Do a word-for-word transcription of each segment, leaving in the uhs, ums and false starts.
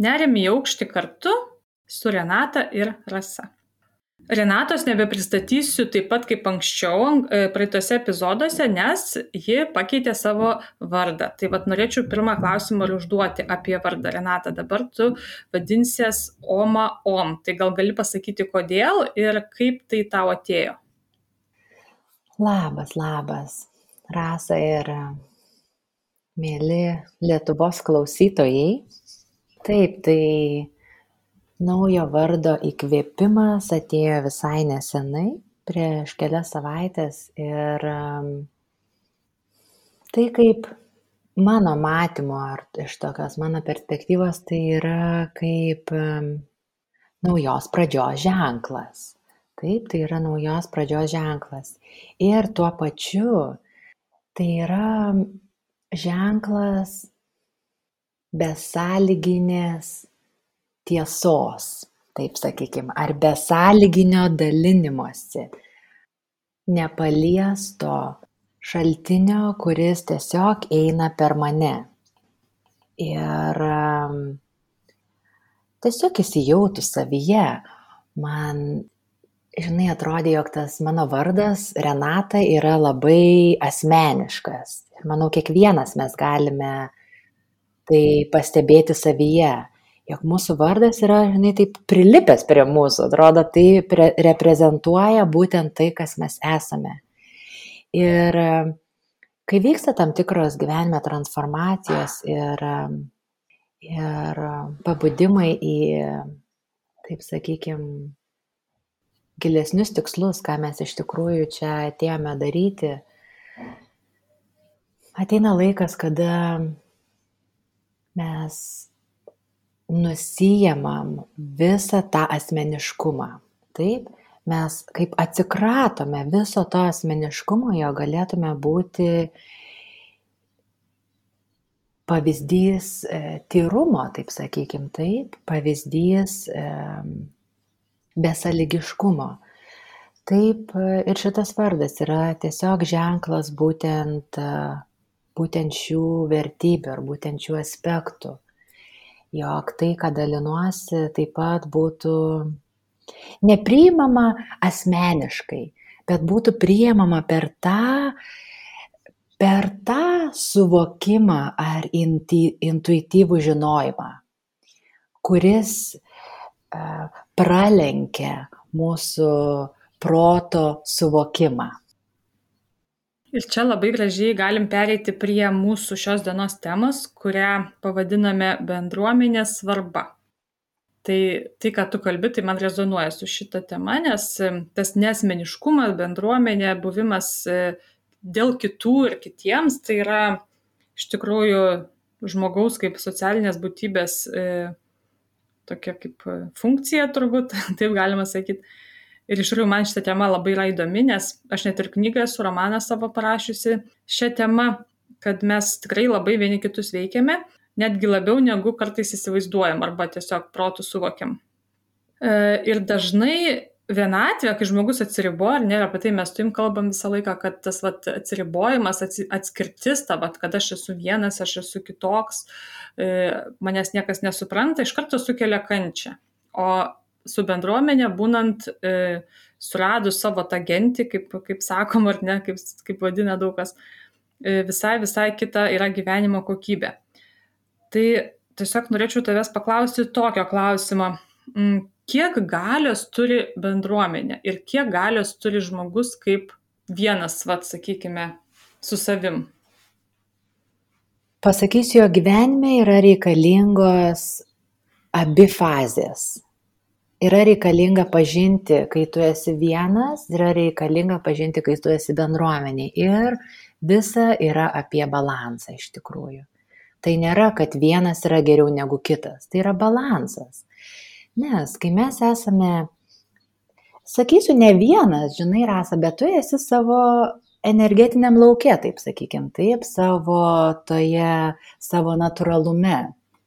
Neriam į aukštį kartu su Renata ir Rasa. Renatos nebepristatysiu taip pat kaip anksčiau praeitose epizoduose, nes ji pakeitė savo vardą. Tai vat norėčiau pirmą klausimą ir užduoti apie vardą. Renata, dabar tu vadinsies Oma Om. Tai gal gali pasakyti kodėl ir kaip tai tau atėjo? Labas, labas. Rasa ir mėly Lietuvos klausytojai. Taip, tai naujo vardo įkvėpimas atėjo visai nesenai, prieš kelias savaitės, ir tai kaip mano matymo ar iš tokios mano perspektyvos, tai yra kaip naujos pradžios ženklas. Taip, tai yra naujos pradžios ženklas. Ir tuo pačiu tai yra ženklas besąlyginės tiesos, taip sakykime, ar besąlyginio dalinimosi, nepaliesto šaltinio, kuris tiesiog eina per mane. Ir tiesiog įsijautus savyje, man, žinai, atrodė, jog tas mano vardas Renata yra labai asmeniškas. Ir manau, kiekvienas mes galime tai pastebėti savyje, jog mūsų vardas yra, žinai, taip prilipęs prie mūsų, atrodo, tai pre- reprezentuoja būtent tai, kas mes esame. Ir kai vyksta tam tikros gyvenime transformacijos ir, ir pabudimai į, taip sakykime, gilesnius tikslus, ką mes iš tikrųjų čia atėjome daryti, ateina laikas, kada mes nusijamam visą tą asmeniškumą. Taip, mes kaip atsikratome viso to asmeniškumo, jo galėtume būti pavyzdys e, tyrumo, taip sakykim, taip, pavyzdys e, besąlygiškumo. Taip, ir šitas vardas yra tiesiog ženklas būtent būtent šių vertybių ar būtent šių aspektų, jog tai, ką dalinuosi, taip pat būtų nepriimama asmeniškai, bet būtų priimama per tą, per tą suvokimą ar inti, intuityvų žinojimą, kuris uh, pralenkia mūsų proto suvokimą. Ir čia labai gražiai galim pereiti prie mūsų šios dienos temos, kurią pavadiname bendruomenės svarba. Tai, tai ką tu kalbi, tai man rezonuoja su šita tema, nes tas nesmeniškumas, bendruomenė, buvimas dėl kitų ir kitiems, tai yra iš tikrųjų žmogaus kaip socialinės būtybės tokia kaip funkcija turbūt, taip galima sakyti. Ir iš tikrųjų man šitą temą labai yra įdomi, nes aš net ir knygą esu, romaną savo parašiusi šią temą, kad mes tikrai labai vieni kitus veikiame, netgi labiau negu kartais įsivaizduojam arba tiesiog protų suvokiam. Ir dažnai vienatvė, kai žmogus atsiriboja, ar ne, apie tai mes tuim kalbam visą laiką, kad tas vat, atsiribojimas, atskirtis, ta, vat, kad aš esu vienas, aš esu kitoks, manęs niekas nesupranta, iš karto sukelia kančią. O su bendruomenė būnant, e, suradus savo tą gentį, kaip, kaip sakom, ar ne, kaip, kaip vadina daug kas, e, visai, visai kita yra gyvenimo kokybė. Tai tiesiog norėčiau tavęs paklausti tokio klausimo, kiek galios turi bendruomenė ir kiek galios turi žmogus kaip vienas, vat, sakykime, su savim? Pasakysiu, jo gyvenime yra reikalingos abi fazės. Yra reikalinga pažinti, kai tu esi vienas, yra reikalinga pažinti, kai tu esi bendruomenė. Ir visa yra apie balansą iš tikrųjų. Tai nėra, kad vienas yra geriau negu kitas. Tai yra balansas. Nes kai mes esame, sakysiu, ne vienas, žinai, Rasa, bet tu esi savo energetiniam lauke, taip sakykim, taip, savo toje, savo natūralume.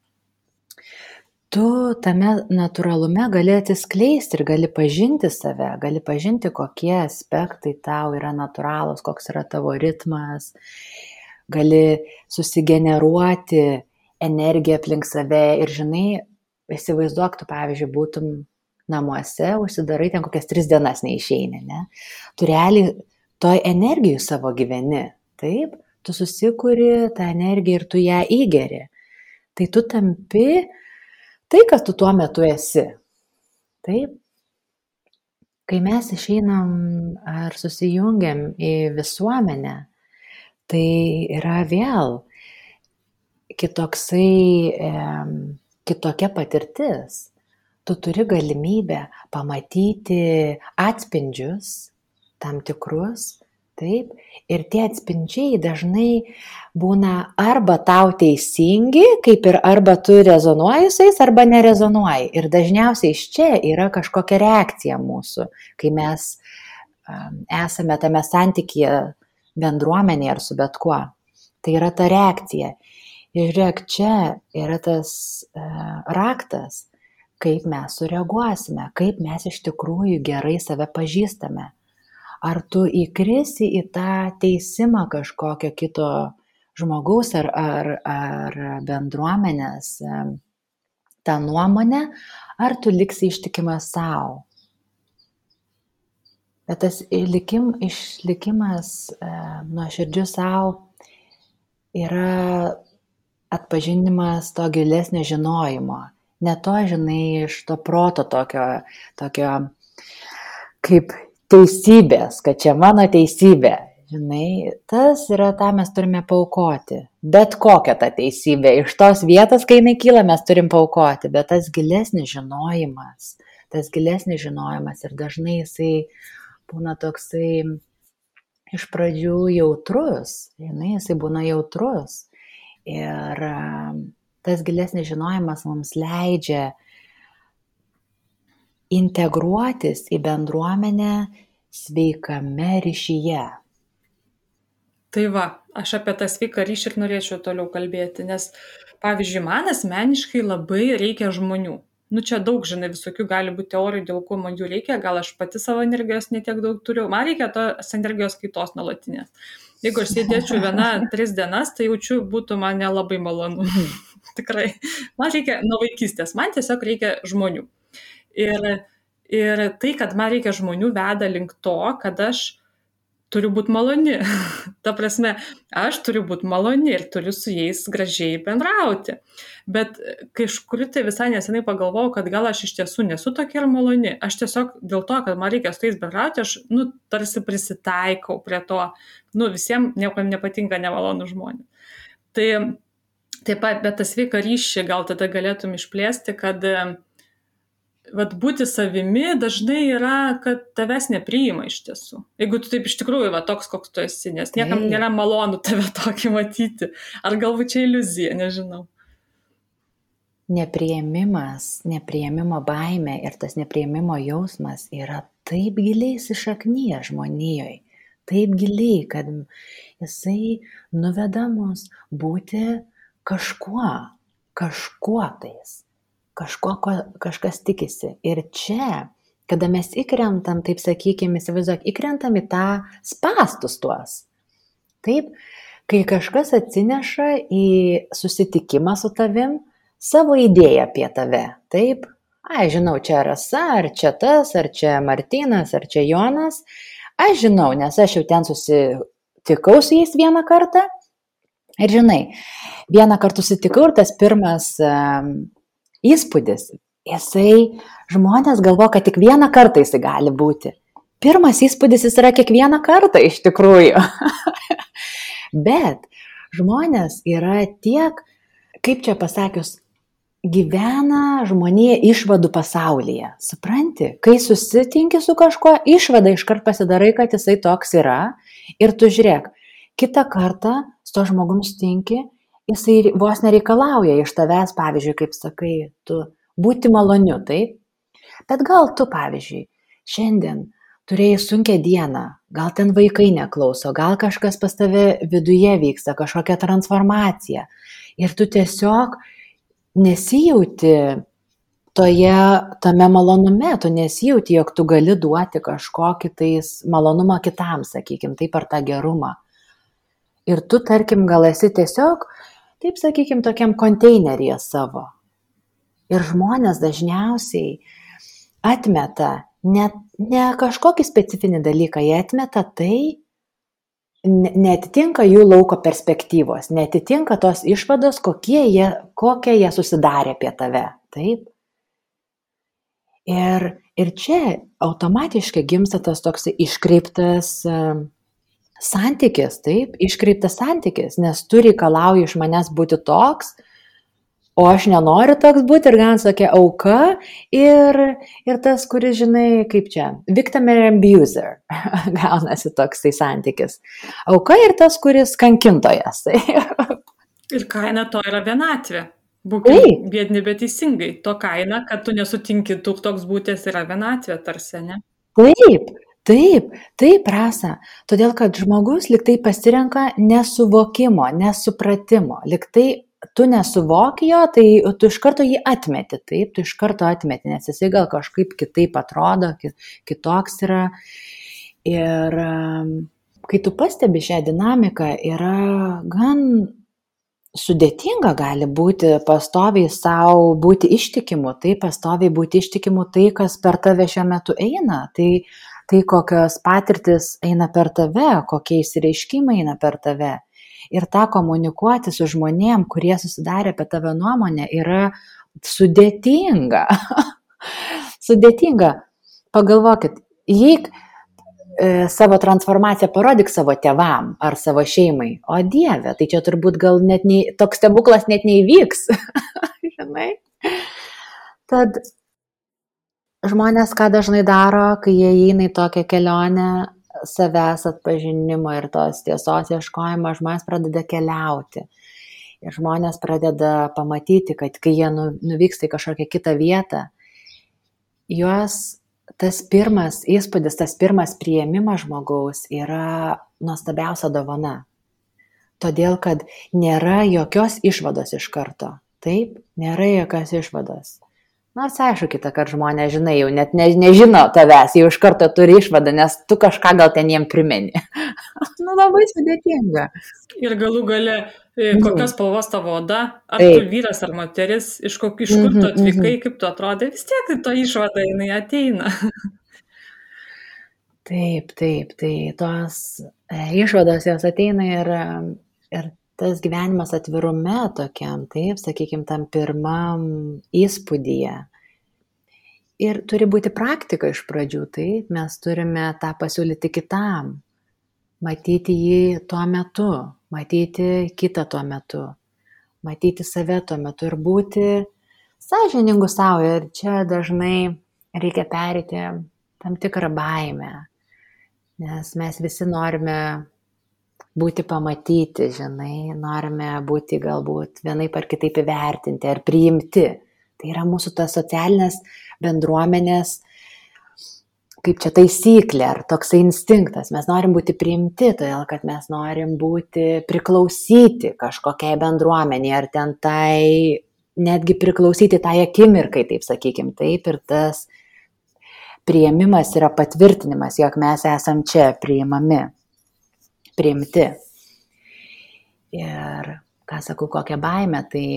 Tu tame natūralume gali atsiskleisti ir gali pažinti save, gali pažinti, kokie aspektai tau yra natūralūs, koks yra tavo ritmas, gali susigeneruoti energiją aplink save ir, žinai, įsivaizduok, tu pavyzdžiui būtum namuose, užsidarai ten kokias tris dienas neišeini, ne? Tu realiai toj energijų savo gyveni, taip? Tu susikuri tą energiją ir tu ją įgeri. Tai tu tampi tai, kas tu tuo metu esi. Taip? Kai mes išeinam ar susijungiam į visuomenę, tai yra vėl kitoksai, e, kitokia patirtis. Tu turi galimybę pamatyti atspindžius tam tikrus, taip, ir tie atspindžiai dažnai būna arba tau teisingi, kaip ir arba tu rezonuoji su jais, arba nerezonuoji. Ir dažniausiai iš čia yra kažkokia reakcija mūsų, kai mes um, esame tame santykyje bendruomenėje ar su bet kuo. Tai yra ta reakcija. Ir žiūrėk, čia yra tas uh, raktas, kaip mes sureaguosime, kaip mes iš tikrųjų gerai save pažįstame. Ar tu įkrisi į tą teisimą kažkokio kito žmogaus ar, ar, ar bendruomenės tą nuomonę, ar tu liksi ištikimas savo. Bet tas likim, išlikimas e, nuoširdžiu savo yra atpažinimas to gilesnio žinojimo. Ne to, žinai, iš to proto tokio, tokio kaip teisybės, kad čia mano teisybė. Žinai, tas yra tą mes turime paaukoti. Bet kokią tą teisybę. Iš tos vietos, kai jinai kyla, mes turim paaukoti. Bet tas gilesnis žinojimas, tas gilesnis žinojimas ir dažnai jisai būna toksai iš pradžių jautrus. Žinai, jisai būna jautrus. Ir tas gilesnis žinojimas mums leidžia integruotis į bendruomenę sveikame ryšyje. Tai va, aš apie tą sveiką ryšį ir norėčiau toliau kalbėti, nes, pavyzdžiui, man asmeniškai labai reikia žmonių. Nu, čia daug, žinai, visokių gali būti teorijų, dėl ko man jų reikia, gal aš pati savo energijos netiek daug turiu, man reikia tos energijos kaitos nuolatinės. Jeigu aš sėdėčiau viena tris dienas, tai jaučiu, būtų man nelabai malonu. Tikrai. Man reikia nuo vaikystės, man tiesiog reikia žmonių. Ir, ir tai, kad man reikia žmonių, veda link to, kad aš turiu būti maloni. Ta prasme, aš turiu būti maloni ir turiu su jais gražiai bendrauti. Bet kažkur tai visai nesenai pagalvojau, kad gal aš iš tiesų nesu tokia ir maloni. Aš tiesiog dėl to, kad man reikia su jais bendrauti, aš, nu, tarsi prisitaikau prie to. Nu, visiems niekam nepatinka nemalonų žmonės. Tai taip pat, bet tas sveiką ryšį gal tada galėtum išplėsti, kad vat, būti savimi dažnai yra, kad tavęs nepriima iš tiesų. Jeigu tu taip iš tikrųjų va, toks, koks tu esi, nes niekam nėra malonu tave tokį matyti. Ar galbūt čia iliuzija, nežinau. Nepriėmimas, nepriėmimo baimė ir tas nepriėmimo jausmas yra taip giliai įsišaknyję žmonijoje. Taip giliai, kad jisai nuveda mus būti kažkuo, kažkuo tais. Kažko, ko kažkas tikisi. Ir čia, kada mes įkrentam, taip sakykime, įsivaizduok, įkrentam į tą spastus tuos. Taip, kai kažkas atsineša į susitikimą su tavim savo idėją apie tave. Taip, ai, žinau, čia Rasa, ar čia tas, ar čia Martynas, ar čia Jonas. Aš žinau, nes aš jau ten susitikau su jais vieną kartą. Ir žinai, vieną kartą susitikau ir tas pirmas um, įspūdis, jisai, žmonės galvo, kad tik vieną kartą jisai gali būti. Pirmas įspūdis jis yra kiekvieną kartą iš tikrųjų. Bet žmonės yra tiek, kaip čia pasakius, gyvena žmonija išvadų pasaulyje. Supranti, kai susitinki su kažkuo, išvada iškart pasidarai, kad jisai toks yra. Ir tu žiūrėk, kitą kartą su to žmogum sutinki, jisai vos nereikalauja iš tavęs, pavyzdžiui, kaip sakai, tu būti maloniu, taip? Bet gal tu, pavyzdžiui, šiandien turėjai sunkią dieną, gal ten vaikai neklauso, gal kažkas pas tave viduje vyksta, kažkokia transformacija. Ir tu tiesiog nesijauti toje, tame malonume, tu nesijauti, jog tu gali duoti kažkokį tais malonumą kitam, sakykim, taip ar tą gerumą. Ir tu, tarkim, gal esi tiesiog, taip sakykim, tokiam konteineryje savo. Ir žmonės dažniausiai atmeta ne, ne kažkokį specifinį dalyką, jie atmeta tai, neatitinka jų lauko perspektyvos, neatitinka tos išvados, kokie jie, kokie jie susidarė apie tave. Taip? Ir, ir čia automatiškai gimsta tas toks iškreiptas uh, santykis, taip, iškreiptas santykis, nes tu reikalauji iš manęs būti toks, o aš nenoriu toks būti ir gan tokia auka ir, ir tas, kuris, žinai, kaip čia, victim and abuser, gaunasi toks tai santykis. Auka ir tas, kuris kankintojas. Ir kaina to yra vienatvė. Būkim biedni, bet teisingai. To kaina, kad tu nesutinki, tu toks būtės yra vienatvė tarsi, ne? Taip, taip, taip, Rasa. Todėl, kad žmogus liktai pasirenka nesuvokimo, nesupratimo, liktai tu nesuvoki jo, tai tu iš karto jį atmeti, taip, tu iš karto atmeti, nes jisai gal kažkaip kitaip atrodo, kitoks yra. Ir kai tu pastebi šią dinamiką, yra gan sudėtinga gali būti pastoviai savo būti ištikimu, tai pastoviai būti ištikimu tai, kas per tave šiuo metu eina, tai, tai kokios patirtis eina per tave, kokie įsireiškimai eina per tave. Ir tą komunikuoti su žmonėm, kurie susidarė apie tavo nuomonę, yra sudėtinga. Sudėtinga. Pagalvokit, jei e, savo transformaciją parodyk savo tėvam ar savo šeimai, o Dieve, tai čia turbūt gal net nei, toks stebuklas net neįvyks. Žinai? Tad žmonės ką dažnai daro, kai jie eina į tokią kelionę, savęs atpažinimo ir tos tiesos ieškojimo, žmonės pradeda keliauti. Ir žmonės pradeda pamatyti, kad kai jie nuvyksta į kažkokią kitą vietą, juos tas pirmas įspūdis, tas pirmas priėmimas žmogaus yra nuostabiausia dovana. Todėl, kad nėra jokios išvados iš karto. Taip, nėra jokios išvados. Nors aišku, kitą kartą žmonės, žinai, jau net ne, nežino tavęs, jau iš karto turi išvadą, nes tu kažką gal ten jiem primeni. Nu, labai sudėtinga. Ir galų gale, kokios spalvos tavo oda, ar Taip. Tu vyras ar moteris, iš, kok, iš kur tu atvykai, kaip tu atrodai, vis tiek to išvada jinai ateina. Taip, taip, tai tos išvados jos ateina ir, ir tas gyvenimas atvirume tokiam, taip, sakykime, tam pirmam įspūdyje. Ir turi būti praktika iš pradžių, taip, mes turime tą pasiūlyti kitam, matyti jį tuo metu, matyti kitą tuo metu, matyti save tuo metu ir būti sąžiningu savo. Ir čia dažnai reikia pereiti tam tikrą baimę, nes mes visi norime būti pamatyti, žinai, norime būti galbūt vienaip ar kitaip įvertinti ar priimti. Tai yra mūsų tas socialinės bendruomenės, kaip čia taisyklė, ar toksai instinktas. Mes norim būti priimti, todėl kad mes norim būti priklausyti kažkokiai bendruomeniai, ar ten tai, netgi priklausyti tai akimirkai, taip sakykim, taip, ir tas priėmimas yra patvirtinimas, jog mes esam čia priimami. Priimti. Ir, ką sakau, kokią baimę, tai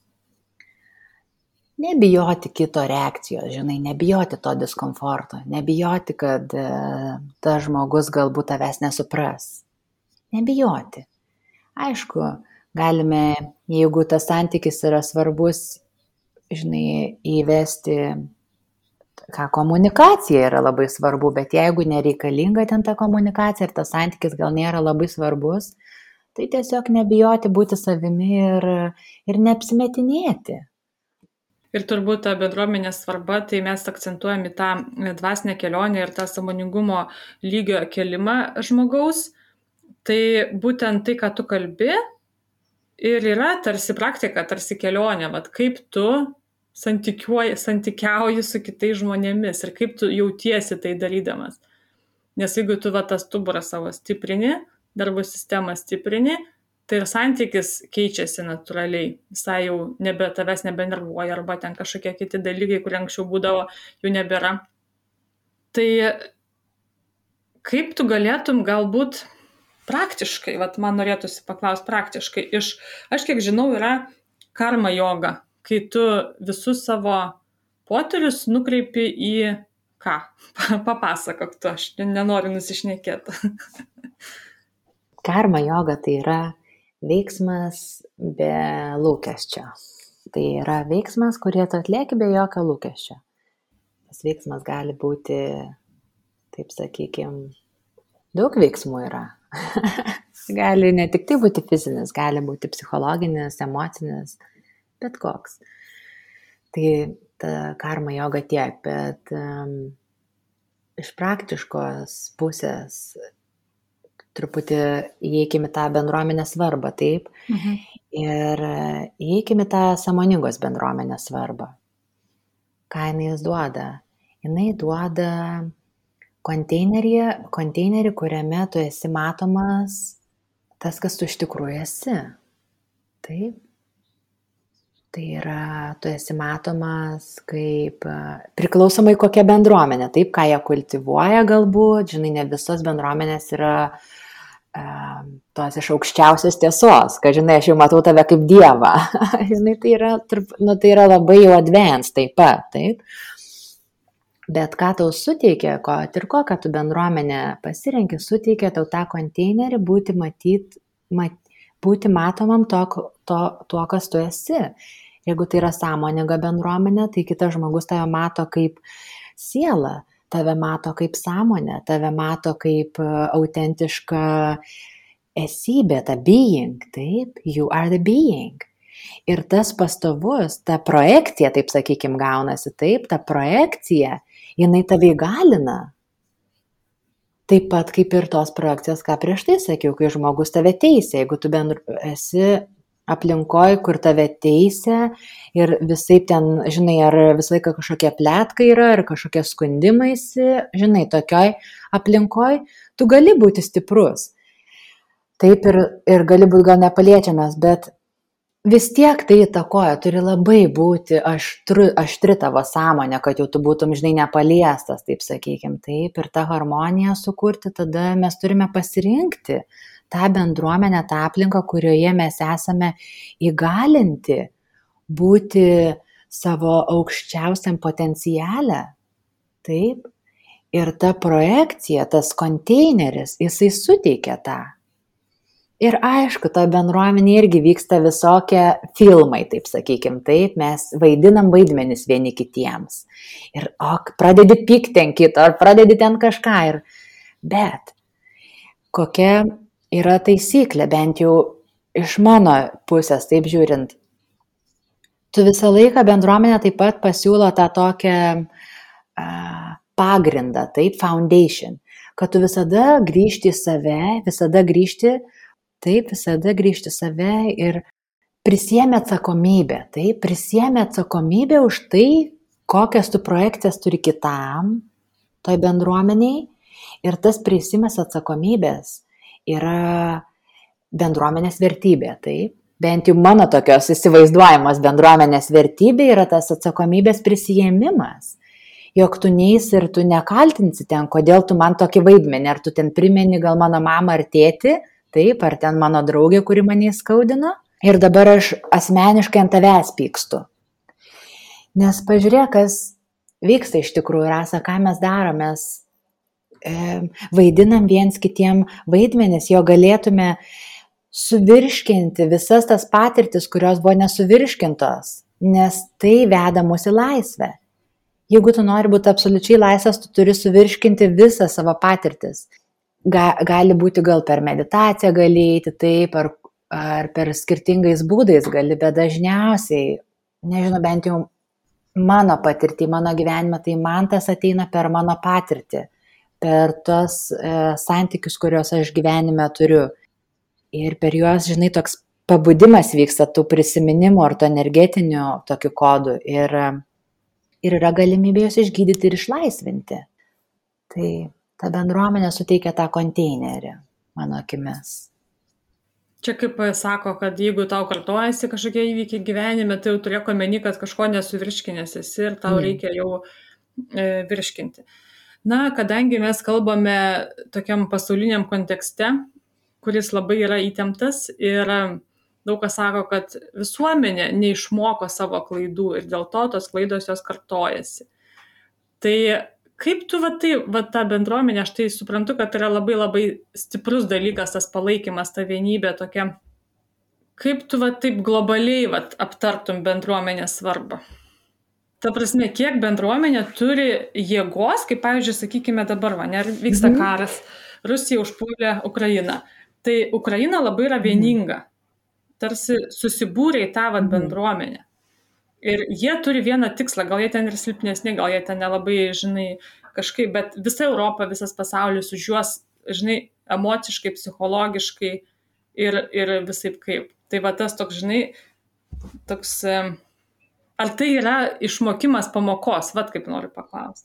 nebijoti kito reakcijos, žinai, nebijoti to diskomforto, nebijoti, kad e, tas žmogus galbūt tavęs nesupras. Nebijoti. Aišku, galime, jeigu tas santykis yra svarbus, žinai, įvesti, ką komunikacija yra labai svarbu, bet jeigu nereikalinga ten ta komunikacija ir tas santykis gal nėra labai svarbus, tai tiesiog nebijoti būti savimi ir, ir neapsimetinėti. Ir turbūt ta bendruomenės svarba, tai mes akcentuojam į tą dvasinę kelionę ir tą sąmoningumo lygio kelimą žmogaus. Tai būtent tai, ką tu kalbi, ir yra tarsi praktika, tarsi kelionė, vat kaip tu santykiauji su kitais žmonėmis ir kaip tu jautiesi tai darydamas. Nes jeigu tu va, tas stuburą savo stiprini, darbo sistemą stiprini, tai ir santykis keičiasi natūraliai. Visai jau nebe, tavęs nebenervuoja arba ten kažkokie kiti dalykai, kurie anksčiau būdavo, jau nebėra. Tai kaip tu galėtum galbūt praktiškai, vat man norėtųsi paklausti praktiškai, iš, aš kiek žinau, yra karma joga. kai tu visus savo potyrius nukreipi į ką? Papasakok tu, aš nenoriu nusišnekėti. Karma joga tai yra veiksmas be lūkesčio. Tai yra veiksmas, kurį tu atlieki be jokio lūkesčio. Tas veiksmas gali būti, taip sakykime, daug veiksmų yra. Gali ne tik tai būti fizinis, gali būti psichologinis, emocinis, bet koks. Tai ta karma joga tiek, bet um, iš praktiškos pusės truputį įeikime tą bendruomenės svarbą, taip? Mhm. Ir įeikime tą sąmoningos bendruomenės svarbą. Ką jinai duoda? Jinai duoda konteinerį, konteinerį, kuriame tu esi matomas tas, kas tu iš tikrųjų esi. Taip. Tai yra, tu esi matomas kaip priklausomai kokia bendruomenė, taip, ką jie kultivuoja galbūt, žinai, ne visos bendruomenės yra uh, tos iš aukščiausios tiesos, kad, žinai, aš jau matau tave kaip dievą. Žinai, tai yra, nu, tai yra labai jau advanced taip pat, taip. Bet ką tau suteikia, ko, ir kokią tu bendruomenę pasirenki, suteikia tau tą konteinerį būti, matyt, mat, būti matomam to, to, to, kas tu esi. Jeigu tai yra sąmoninga bendruomenė, tai kitas žmogus tave mato kaip sielą, tave mato kaip sąmonę, tave mato kaip autentišką esybę, tą being, taip, you are the being. Ir tas pastovus, ta projekcija, taip sakykim, gaunasi, taip, ta projekcija, jinai tave įgalina. Taip pat kaip ir tos projekcijos, ką prieš tai sakiau, kai žmogus tave teisia, jeigu tu bendru, esi aplinkoj, kur tave teisia ir visai ten, žinai, ar visą laiką kažkokie pletkai yra, ar kažkokie skundimaisi, žinai, tokioj aplinkoj, tu gali būti stiprus. Taip ir, ir gali būti gal nepaliečiamas, bet vis tiek tai įtakoja, turi labai būti aštru, aštri tavo sąmonė, kad jau tu būtum, žinai, nepaliestas, taip sakykim, taip, ir tą harmoniją sukurti, tada mes turime pasirinkti tą bendruomenę, tą aplinką, kurioje mes esame įgalinti būti savo aukščiausiam potenciale, taip, ir ta projekcija, tas konteineris, jisai suteikia tą. Ir aišku, to bendruomenė irgi vyksta visokie filmai, taip sakykim, taip, mes vaidinam vaidmenis vieni kitiems. Ir o, pradedi pykti ant kito, ar pradedi ten kažką. Ir, bet kokia yra taisyklė, bent jau iš mano pusės, taip žiūrint, tu visą laiką bendruomenė taip pat pasiūlo tą tokią uh, pagrindą, taip, foundation, kad tu visada grįžti į save, visada grįžti Taip, visada grįžti save ir prisiemi atsakomybę. Taip, prisiemi atsakomybę už tai, kokias tu projekcijas turi kitam, toj bendruomeniai. Ir tas prisimes atsakomybės yra bendruomenės vertybė. Taip, bent jau mano tokios įsivaizduojamos bendruomenės vertybė yra tas atsakomybės prisijėmimas. Jog tu neis ir tu nekaltinsi ten, kodėl tu man tokį vaidmenį, ar tu ten primeni gal mano mamą ar tėtį, taip, ar ten mano draugė, kuri mane skaudino. Ir dabar aš asmeniškai ant tavęs pykstu. Nes pažiūrėk, kas vyksta iš tikrųjų, Rasa, ką mes darom, mes e, vaidinam viens kitiem vaidmenis, jo galėtume suvirškinti visas tas patirtis, kurios buvo nesuvirškintos, nes tai veda mus į laisvę. Jeigu tu nori būti absoliučiai laisvas, tu turi suvirškinti visą savo patirtis. Ga, gali būti gal per meditaciją gali eiti taip, ar, ar per skirtingais būdais gali, bet dažniausiai, nežinau, bent jau mano patirtį, mano gyvenime, tai man tas ateina per mano patirtį, per tos e, santykius, kuriuos aš gyvenime turiu. Ir per juos, žinai, toks pabudimas vyksta tų prisiminimų ar to energetinių tokių kodų ir, ir yra galimybė juos išgydyti ir išlaisvinti. Tai ta bendruomenė suteikia tą konteinerį, mano akimis. Čia kaip sako, kad jeigu tau kartojasi kažkokie įvykiai gyvenime, tai jau turėk omeny, kad kažko nesuvirškinęs esi ir tau mm. reikia jau e, virškinti. Na, kadangi mes kalbame tokiam pasauliniam kontekste, kuris labai yra įtemptas ir daug kas sako, kad visuomenė neišmoko savo klaidų ir dėl to tos klaidos jos kartojasi. Tai kaip tu va tai, va tą bendruomenę, aš tai suprantu, kad yra labai labai stiprus dalykas, tas palaikymas, ta vienybė tokia. Kaip tu va taip globaliai va aptartum bendruomenės svarbą? Ta prasme, kiek bendruomenė turi jėgos, kaip pavyzdžiui, sakykime dabar, va, ne, vyksta Mhm. karas, Rusija užpuolė Ukrainą. Tai Ukraina labai yra vieninga, tarsi susibūrė į tą va Mhm. bendruomenę. Ir jie turi vieną tikslą, gal jie ten ir silpnesni, gal jie ten nelabai, žinai, kažkaip, bet visa Europa, visas pasaulis už juos, žinai, emociškai, psichologiškai ir, ir visaip kaip. Tai va tas toks, žinai, toks... Ar tai yra išmokimas pamokos? Vat kaip noriu paklausti.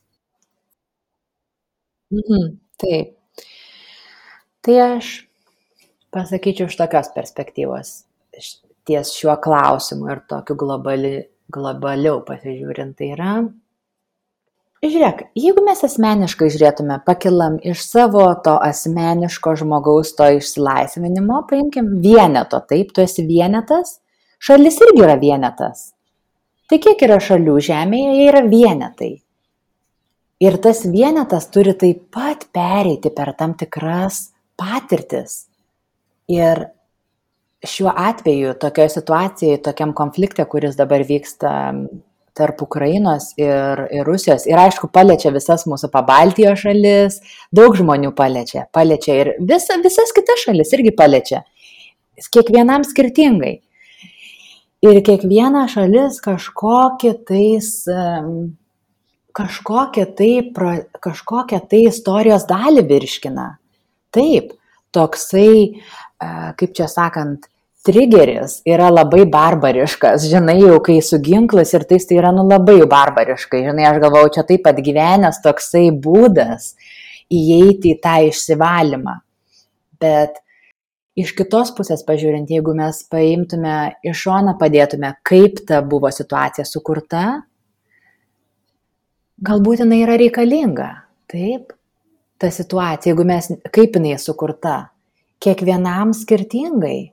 Mhm, taip. Tai aš pasakyčiau iš tokios perspektyvos, ties šiuo klausimu ir tokiu globali, globaliau pasižiūrint, tai yra, žiūrėk, jeigu mes asmeniškai žiūrėtume, pakilam iš savo to asmeniško žmogaus to išsilaisvinimo, paimkim vieneto, taip, tu esi vienetas, šalis irgi yra vienetas. Tai kiek yra šalių žemėje, jie yra vienetai. Ir tas vienetas turi taip pat pereiti per tam tikras patirtis. Ir šiuo atveju, tokioje situacijoje, tokiam konflikte, kuris dabar vyksta tarp Ukrainos ir, ir Rusijos, ir aišku, paliečia visas mūsų Pabaltijo šalis, daug žmonių paliečia, paliečia ir visa, visas kitas šalis irgi paliečia, kiekvienam skirtingai. Ir kiekviena šalis kažkokią tais, kažkokią tai, kažkokią tai istorijos dalį virškina. Taip, toksai, kaip čia sakant, trigeris yra labai barbariškas, žinai, jau kai su ginklas ir tais tai yra nu labai barbariškai, žinai, aš galvau, čia taip pat gyvenęs toksai būdas įeiti į tą išsivalymą. Bet iš kitos pusės pažiūrint, jeigu mes paimtume iš šoną, padėtume, kaip ta buvo situacija sukurta, galbūt jinai yra reikalinga, taip, ta situacija, jeigu mes, kaip jinai sukurta, kiekvienam skirtingai,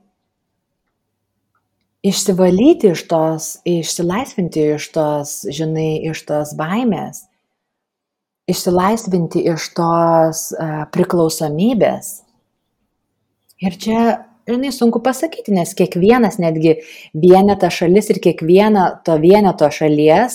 išsivalyti iš tos, išsilaisvinti iš tos, žinai, iš tos baimės, išsilaisvinti iš tos uh, priklausomybės. Ir čia, žinai, sunku pasakyti, nes kiekvienas netgi vieneta šalis ir kiekviena to vieneto šalies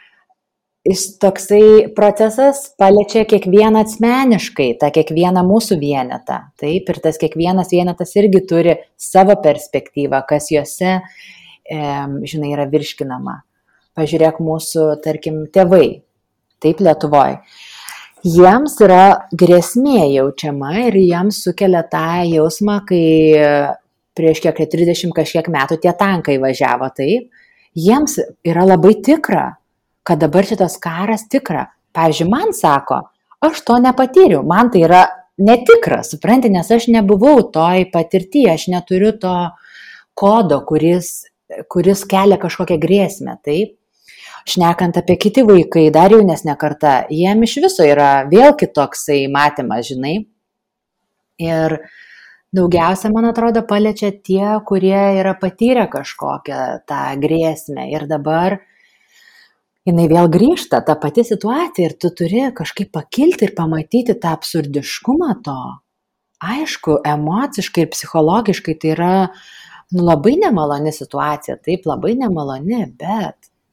toksai procesas paliečia kiekvieną asmeniškai, tą kiekvieną mūsų vienetą. Taip, ir tas kiekvienas vienetas irgi turi savo perspektyvą, kas juose, e, žinai, yra virškinama. Pažiūrėk mūsų, tarkim, tėvai, taip, Lietuvoje. Jiems yra grėsmė jaučiama ir jiems sukelia tą jausmą, kai prieš kiek trisdešimt kažkiek metų tie tankai važiavo, taip, jiems yra labai tikra, kad dabar šitas karas tikra. Pavyzdžiui, man sako, aš to nepatyriau, man tai yra netikra, supranti, nes aš nebuvau toj patirtyje, aš neturiu to kodo, kuris, kuris kelia kažkokią grėsmę, taip. Šnekant apie kiti vaikai, dar jaunesnė karta, jiem iš viso yra vėl kitoksai matymas, žinai. Ir daugiausia, man atrodo, paliečia tie, kurie yra patyrę kažkokią tą grėsmę. Ir dabar jinai vėl grįžta, ta pati situacija, ir tu turi kažkaip pakilti ir pamatyti tą absurdiškumą to. Aišku, emociškai ir psichologiškai tai yra nu, labai nemaloni situacija, taip, labai nemaloni, bet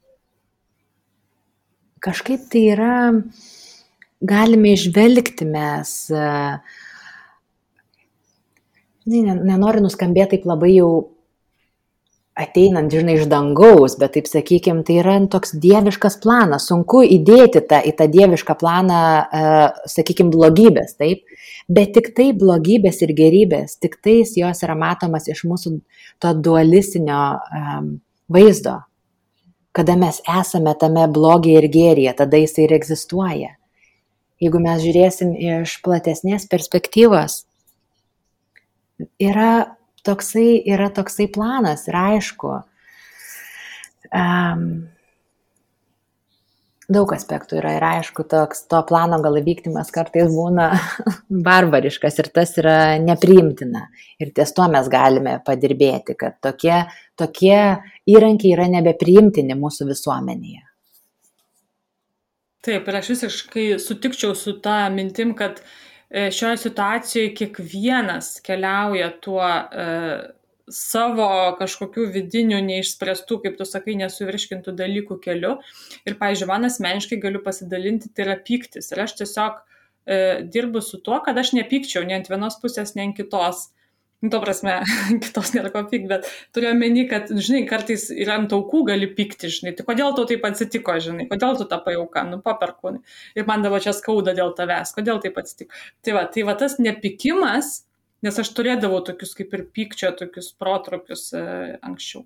kažkaip tai yra, galime išvelgti mes, nenoriu nuskambėti taip labai jau ateinant, žinai, iš dangaus, bet taip sakykim, tai yra toks dieviškas planas, sunku įdėti tą, į tą dievišką planą, sakykim, blogybės, taip, bet tik tai blogybės ir gerybės, tik tais jos yra matomas iš mūsų to dualistinio um, vaizdo. Kada mes esame tame blogyje ir gėryje, tada jis ir egzistuoja. Jeigu mes žiūrėsim iš platesnės perspektyvos, yra toksai, yra toksai planas ir aišku, um, Daug aspektų yra ir aišku, toks to plano gal vykdymas kartais būna barbariškas ir tas yra nepriimtina. Ir ties to mes galime padirbėti, kad tokie, tokie įrankiai yra nebepriimtini mūsų visuomenėje. Taip, ir aš visiškai sutikčiau su tą mintim, kad šioje situacijoje kiekvienas keliauja tuo e, savo kažkokių vidinių neišspręstų, kaip tu sakai, nesuvirškintų dalykų keliu. Ir, pavyzdžiui, man asmeniškai galiu pasidalinti, tai yra pyktis. Ir aš tiesiog e, dirbu su tuo, kad aš nepykčiau nei ant vienos pusės, nei ant kitos. Nu, to prasme, kitos nėra ko pykti, bet turiu omeny, kad, žinai, kartais ir ant aukų gali pykti, žinai, tai kodėl tau taip atsitiko, žinai, kodėl tu tapai auka, nu, paperkūnai. Ir man dabar čia skauda dėl tavęs, kodėl taip atsitiko. Tai va, tai va tas nepykimas, nes aš turėdavau tokius kaip ir pykčio, tokius protrukius e, anksčiau.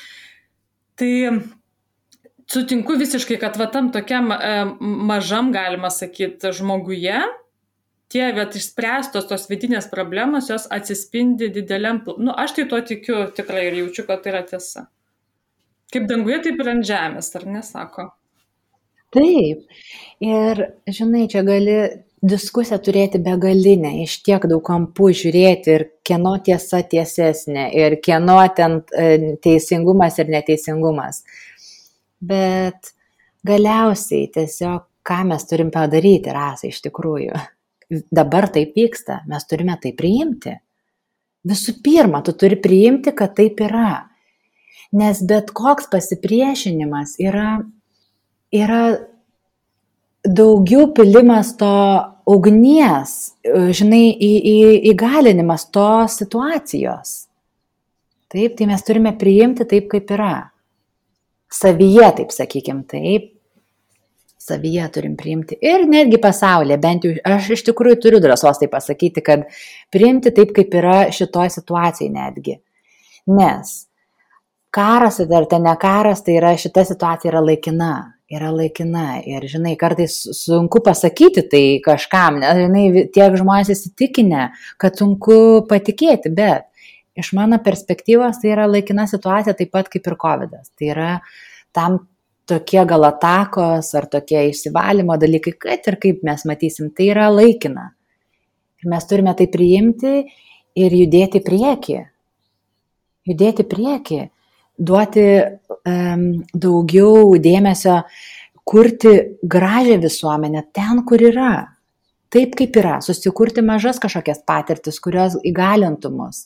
Tai sutinku visiškai, kad va tam tokiam e, mažam, galima sakyti, žmoguje, tie bet išspręstos tos vidinės problemos, jos atsispindi dideliam, nu aš tai tuo tikiu tikrai ir jaučiu, kad tai yra tiesa. Kaip danguje, taip ir ant žemės, ar nesako? Taip. Ir, žinai, čia gali diskusiją turėti begalinę, iš tiek daug kampų žiūrėti ir kieno tiesa tiesesnė, ir kieno ten teisingumas ir neteisingumas. Bet galiausiai tiesiog, ką mes turim padaryti, Rasa, iš tikrųjų. Dabar taip vyksta, mes turime tai priimti. Visų pirma, tu turi priimti, kad taip yra. Nes bet koks pasipriešinimas yra, yra daugiau pilimas to ugnies, žinai, į, į, įgalinimas tos situacijos. Taip, tai mes turime priimti taip, kaip yra. Savyje, taip sakykim, taip. Savyje turim priimti ir netgi pasaulyje, bent jau aš iš tikrųjų turiu drąsos tai pasakyti, kad priimti taip, kaip yra šitoj situacijai netgi. Nes karas ar ten ne karas, tai yra šita situacija yra laikina, yra laikina ir, žinai, kartais sunku pasakyti tai kažkam, nes, žinai, tiek žmonės įsitikinę, kad sunku patikėti, bet iš mano perspektyvos tai yra laikina situacija taip pat kaip ir kovidas. Tai yra tam tokie gal atakos ar tokie išsivalymo dalykai, kad ir kaip mes matysim, tai yra laikina. Ir mes turime tai priimti ir judėti prieki. Judėti prieki. Duoti um, daugiau dėmesio, kurti gražią visuomenę ten, kur yra. Taip, kaip yra. Susikurti mažas kažkokias patirtis, kurios įgalintų mus.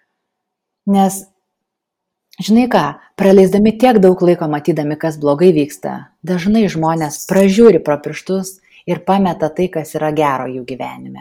Nes žinai ką, praleisdami tiek daug laiko matydami, kas blogai vyksta, dažnai žmonės pražiūri pro pirštus ir pameta tai, kas yra gero jų gyvenime.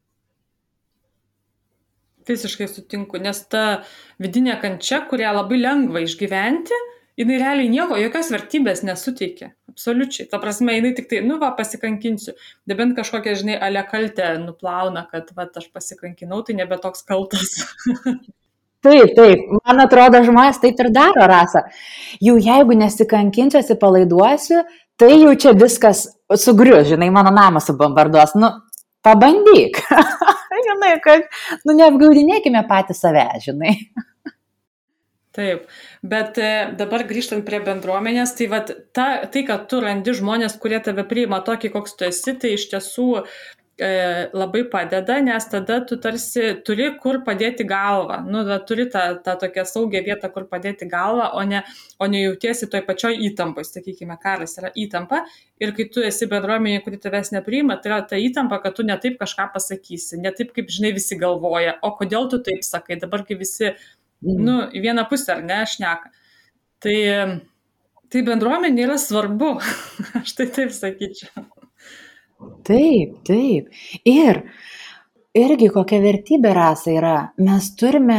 Visiškai sutinku, nes ta vidinė kančia, kurią labai lengva išgyventi, jinai realiai nieko, jokios vertybės nesuteikia. Absoliučiai. Ta prasme, jinai tik tai, nu va, pasikankinsiu. Nebent kažkokią, žinai, alekaltę nuplauna, kad va, aš pasikankinau, tai nebe toks kaltas. Taip, taip, man atrodo, žmonės taip ir daro, Rasa. Jau jeigu nesikankinsiu, atsipalaiduosiu, tai jau čia viskas sugrius, žinai, mano namas subombarduos. Nu, pabandyk. Žinai, kad, nu, neapgaudinėkime patį save, žinai. Taip, bet dabar grįžtant prie bendruomenės, tai, vat, ta, tai, kad tu randi žmonės, kurie tave priima tokį, koks tu esi, tai iš tiesų e, labai padeda, nes tada tu tarsi turi kur padėti galvą, nu, da, turi tą, tą tokią saugią vietą, kur padėti galvą, o ne, o ne jautiesi toj pačioj įtampoj, sakykime, karas yra įtampa ir kai tu esi bendruomenėje, kuri tavęs nepriima, tai yra ta įtampa, kad tu ne taip kažką pasakysi, ne taip, kaip, žinai, visi galvoja, o kodėl tu taip sakai, dabar kai visi nu, į vieną pusę, ar ne, šneka. Tai, tai bendruomenė yra svarbu, aš tai taip sakyčiau. Taip, taip. Ir irgi kokia vertybė, Rasa, yra, mes turime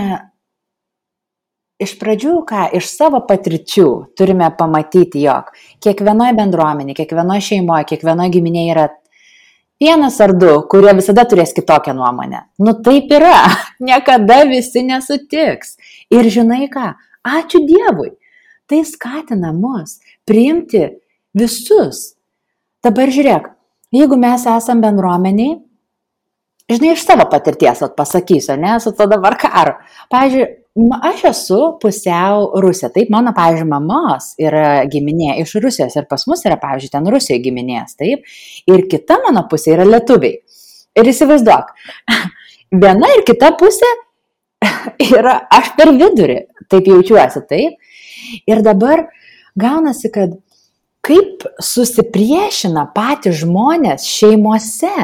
iš pradžių, ką, iš savo patirčių turime pamatyti, jog kiekvienoje bendruomenėje, kiekvienoje šeimoje, kiekvienoje giminėje yra vienas ar du, kurie visada turės kitokią nuomonę. Nu taip yra, niekada visi nesutiks. Ir žinai ką, ačiū Dievui, tai skatina mus priimti visus. Dabar žiūrėk, jeigu mes esam bendruomeniai, žinai, iš savo patirties pasakysiu, ne, su to dabar karu. Pavyzdžiui, Ma- Aš esu pusiau Rusė. Taip, mano, pavyzdžiui, mamos yra giminė iš Rusijos ir pas mus yra, pavyzdžiui, ten Rusijoje giminės, taip. Ir kita mano pusė yra lietuviai. Ir įsivaizduok, viena ir kita pusė yra aš per vidurį, taip jaučiuosi, taip. Ir dabar gaunasi, kad kaip susipriešina patys žmonės šeimose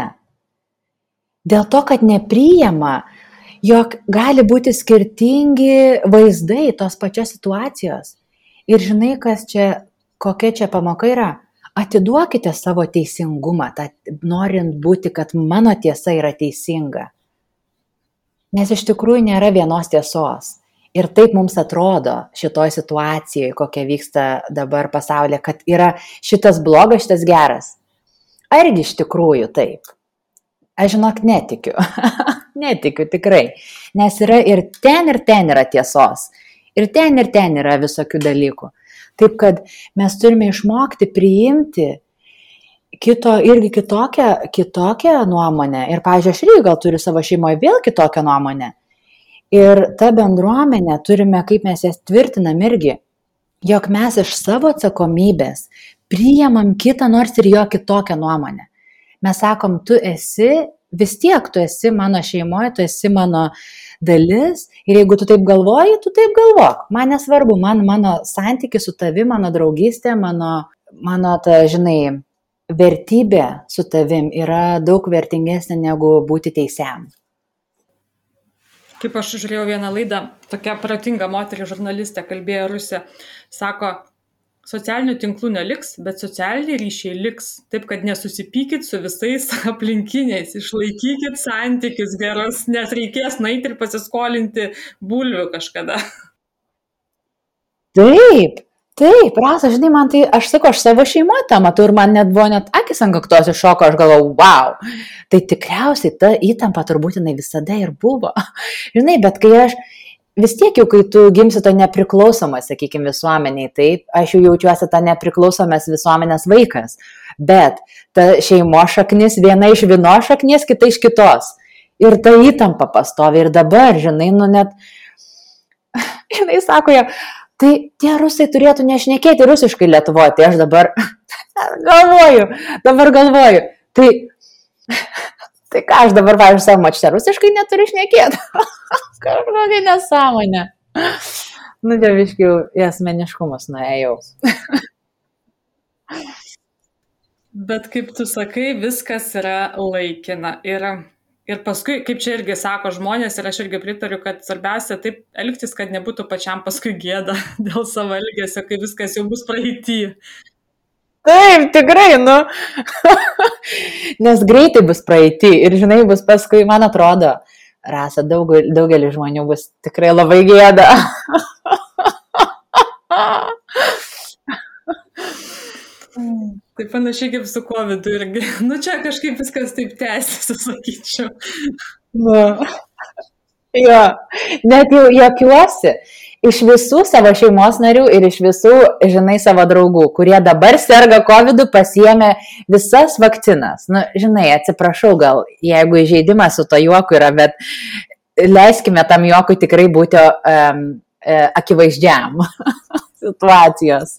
dėl to, kad nepriima, jog gali būti skirtingi vaizdai tos pačios situacijos. Ir žinai, kas čia, kokia čia pamoka yra? Atiduokite savo teisingumą, tą, norint būti, kad mano tiesa yra teisinga. Nes iš tikrųjų nėra vienos tiesos. Ir taip mums atrodo šitoj situacijoje, kokia vyksta dabar pasaulyje, kad yra šitas blogas, šitas geras. Argi iš tikrųjų taip? Aš žinok, netikiu. Netikiu tikrai. Nes yra ir ten, ir ten yra tiesos. Ir ten, ir ten yra visokių dalykų. Taip, kad mes turime išmokti priimti kito, irgi kitokią, kitokią nuomonę. Ir, pavyzdžiui, aš irgi gal turiu savo šeimoje vėl kitokią nuomonę. Ir ta bendruomenė turime, kaip mes jas tvirtinam irgi, jog mes iš savo atsakomybės priimam kitą, nors ir jo kitokią nuomonę. Mes sakom, tu esi, vis tiek tu esi mano šeimoje, tu esi mano dalis ir jeigu tu taip galvoji, tu taip galvok. Man nesvarbu, man mano santykis su tavi, mano draugystė, mano, mano ta, žinai, vertybė su tavim yra daug vertingesnė negu būti teisiam. Kaip aš žiūrėjau vieną laidą, tokia protinga moterį žurnalistė kalbėjo Rusė, sako, socialinių tinklų neliks, bet socialiniai ryšiai liks, taip kad nesusipykit su visais aplinkiniais, išlaikykit santykius gerus, nes reikės nueiti ir pasiskolinti bulvių kažkada. Taip, taip, Rasa, žinai, man tai, aš sakau, aš savo šeimoje tą matau ir man net buvo net akis ant kaktos iššoko, aš galvoju, wow, tai tikriausiai ta įtampa turbūt jinai visada ir buvo. Žinai, bet kai aš vis tiek jau, kai tu gimsi to nepriklausomai, sakykime, visuomeniai, taip, aš jau jaučiuosi tą nepriklausomės visuomenės vaikas, bet ta šeimo šaknis viena iš vienos šaknies, kita iš kitos. Ir ta įtampa pastovi. Ir dabar, žinai, nu net, žinai, sako jie, tai tie rusai turėtų nešnekėti rusiškai Lietuvoje, tai aš dabar galvoju, dabar galvoju, tai... Tai ką aš dabar, pavyzdžiui, savo močiutę rusiškai neturiu šnekėti? Kažkokia nesąmonė. Nu, čia viškiau į asmeniškumus nuėjau. Bet kaip tu sakai, viskas yra laikina. Ir, ir paskui, kaip čia irgi sako žmonės, ir aš irgi pritariu, kad svarbiausia taip elgtis, kad nebūtų pačiam paskui gėda dėl savo elgesio, kai viskas jau bus praeity. Taip, tikrai, nu. Nes greitai bus praeity ir, žinai, bus paskui, man atrodo, Rasa, daug, daugelis žmonių bus tikrai labai gėda. Tai panašiai kaip su kovidu irgi. Nu, čia kažkaip viskas taip tęsiasi, sakyčiau. Nu. Jo, net jau juokiuosi. Iš visų savo šeimos narių ir iš visų, žinai, savo draugų, kurie dabar serga kovidu, pasiėmė visas vakcinas. Nu, žinai, atsiprašau gal, jeigu įžeidimas su to juoku yra, bet leiskime tam juokui tikrai būti um, akivaizdžiam situacijos.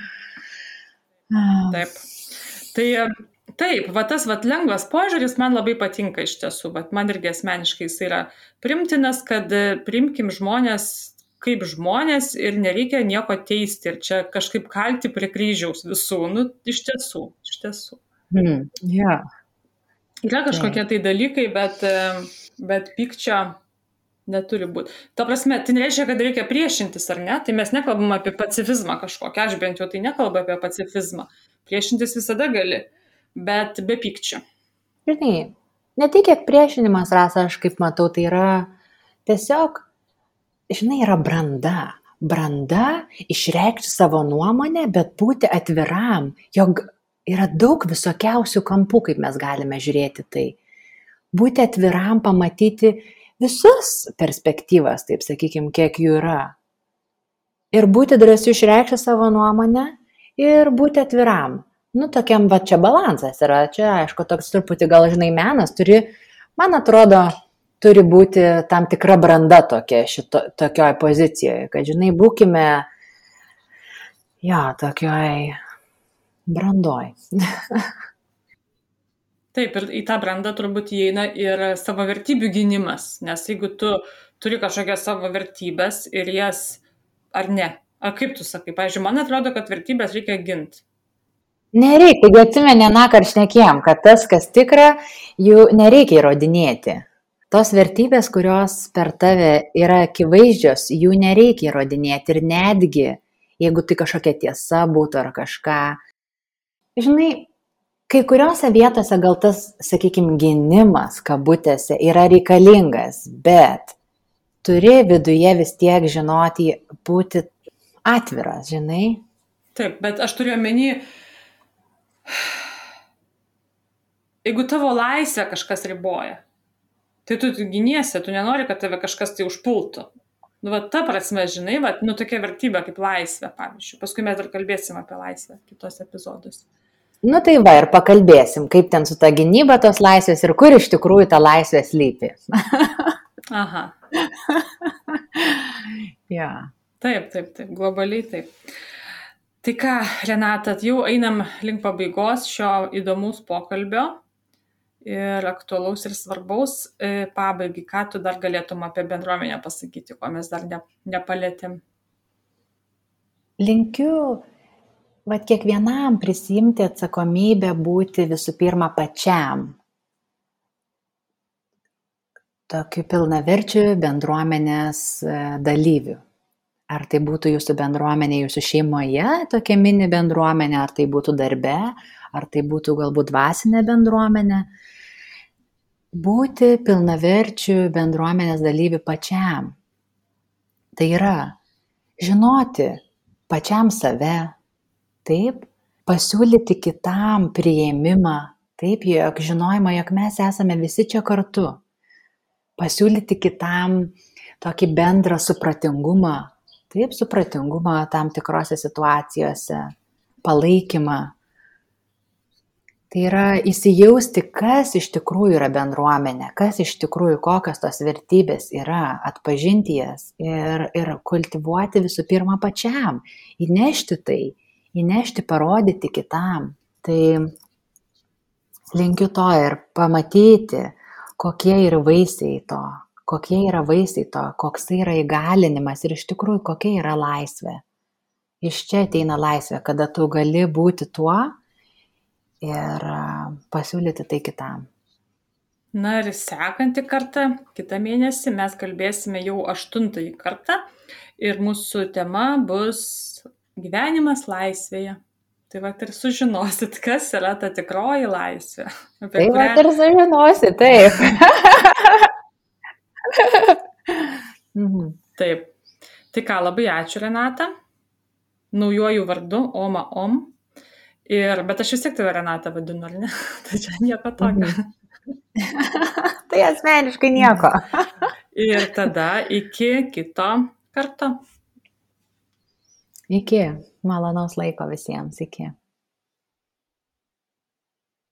Taip. Tai taip, va tas va lengvas požiūris man labai patinka iš tiesų, bet man irgi asmeniškai jis yra primtinas, kad priimkim žmonės kaip žmonės ir nereikia nieko teisti ir čia kažkaip kalti prie kryžiaus visų, nu, iš tiesų, iš tiesų. Mm, yeah. Yra kažkokie tai dalykai, bet, bet pykčio neturi būti. Ta prasme, tai nereiškia, kad reikia priešintis, ar ne? Tai mes nekalbam apie pacifizmą kažkokią, aš bent jau tai nekalbu apie pacifizmą. Priešintis visada gali, bet be pykčio. Žinai, ne tik kiek priešinimas, Rasa, aš kaip matau, tai yra tiesiog, žinai, yra branda. Branda išreikšti savo nuomonę, bet būti atviram, jog yra daug visokiausių kampų, kaip mes galime žiūrėti tai. Būti atviram, pamatyti visus perspektyvas, taip sakykime, kiek jų yra. Ir būti drąsiu išreikšti savo nuomonę ir būti atviram. Nu, tokiam, va, čia balansas yra, čia, aišku, toks truputį gal, žinai, menas turi, man atrodo, turi būti tam tikra branda tokia šito, tokioj pozicijoje, kad, žinai, būkime, jo, tokioj brandoj. Taip, ir į tą brandą turbūt įeina ir savo vertybių gynimas, nes jeigu tu turi kažkokias savo vertybės ir jas, ar ne, ar kaip tu sakai, pavyzdžiui, man atrodo, kad vertybės reikia ginti. Nereikia, taigi atsimeni, nakar šnekėjom, kad tas, kas tikra, jų nereikia įrodinėti. Tos vertybės, kurios per tave yra akivaizdžios, jų nereikia įrodinėti ir netgi, jeigu tai kažkokia tiesa būtų ar kažką. Žinai, kai kuriuose vietose gal tas, sakykime, gynimas, kabutėse, yra reikalingas, bet turi viduje vis tiek žinoti, būti atviras, žinai. Taip, bet aš turiu omeny, jeigu tavo laisvę kažkas riboja, tai tu giniesi, tu nenori, kad tave kažkas tai užpultų. Nu, va, ta prasme, žinai, va, nu, tokia vertybė kaip laisvė, pavyzdžiui. Paskui mes dar kalbėsim apie laisvę kitos epizodus. Nu tai va, ir pakalbėsim, kaip ten su ta gynyba tos laisvės ir kur iš tikrųjų ta laisvė slypi. Aha. Ja. Taip, taip, taip, globaliai taip. Tai ką, Renata, jau einam link pabaigos šio įdomaus pokalbio ir aktualaus ir svarbaus pabaigai. Ką tu dar galėtum apie bendruomenę pasakyti, ko mes dar ne, nepalėtėm? Linkiu, vat kiekvienam prisimti atsakomybę būti visų pirma pačiam tokiu pilnaverčiu bendruomenės dalyviu. Ar tai būtų jūsų bendruomenė, jūsų šeimoje, tokia mini bendruomenė, ar tai būtų darbe, ar tai būtų galbūt dvasinė bendruomenė. Būti pilnaverčiu bendruomenės dalyviu pačiam. Tai yra žinoti pačiam save, taip, pasiūlyti kitam priėmimą, taip, jog žinojimą, jog mes esame visi čia kartu. Pasiūlyti kitam tokį bendrą supratingumą, taip, supratingumą tam tikrose situacijose, palaikymą. Tai yra įsijausti, kas iš tikrųjų yra bendruomenė, kas iš tikrųjų kokios tos vertybės yra, atpažinti jas ir, ir kultivuoti visų pirma pačiam, įnešti tai, įnešti, parodyti kitam. Tai linkiu to ir pamatyti, kokie yra vaisiai to, kokie yra vaisiai to, koks tai yra įgalinimas ir iš tikrųjų kokia yra laisvė. Iš čia ateina laisvė, kada tu gali būti tuo ir pasiūlyti tai kitam. Na ir sekantį kartą, kitą mėnesį, mes kalbėsime jau aštuntąjį kartą ir mūsų tema bus gyvenimas laisvėje. Tai va ir sužinosit, kas yra ta tikroji laisvė. Tai kurią... va ir sužinosit, taip. mhm. Taip. Tai ką, labai ačiū, Renata. Naujuoju vardu, Oma Om. Ir, bet aš vis tiek tave Renata vadinu, ar ne? Tai čia nieko tokio. Mhm. Tai asmeniškai nieko. Ir tada iki kito karto. Iki. Malonaus laiko visiems. Iki.